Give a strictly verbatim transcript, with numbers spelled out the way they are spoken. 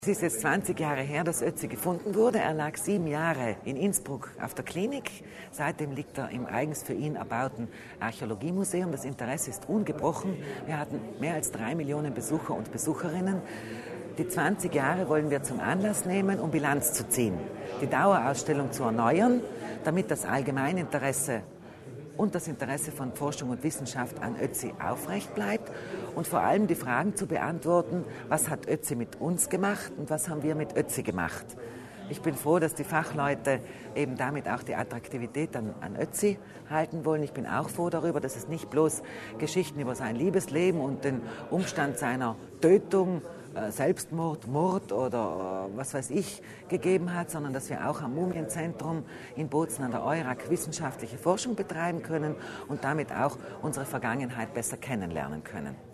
Es ist jetzt zwanzig Jahre her, dass Ötzi gefunden wurde. Er lag sieben Jahre in Innsbruck auf der Klinik. Seitdem liegt er im eigens für ihn erbauten Archäologiemuseum. Das Interesse ist ungebrochen. Wir hatten mehr als drei Millionen Besucher und Besucherinnen. Die zwanzig Jahre wollen wir zum Anlass nehmen, um Bilanz zu ziehen, die Dauerausstellung zu erneuern, damit das Allgemeininteresse und das Interesse von Forschung und Wissenschaft an Ötzi aufrecht bleibt und vor allem die Fragen zu beantworten, was hat Ötzi mit uns gemacht und was haben wir mit Ötzi gemacht. Ich bin froh, dass die Fachleute eben damit auch die Attraktivität an, an Ötzi halten wollen. Ich bin auch froh darüber, dass es nicht bloß Geschichten über sein Liebesleben und den Umstand seiner Tötung, Selbstmord, Mord oder was weiß ich gegeben hat, sondern dass wir auch am Mumienzentrum in Bozen an der Eurac wissenschaftliche Forschung betreiben können und damit auch unsere Vergangenheit besser kennenlernen können.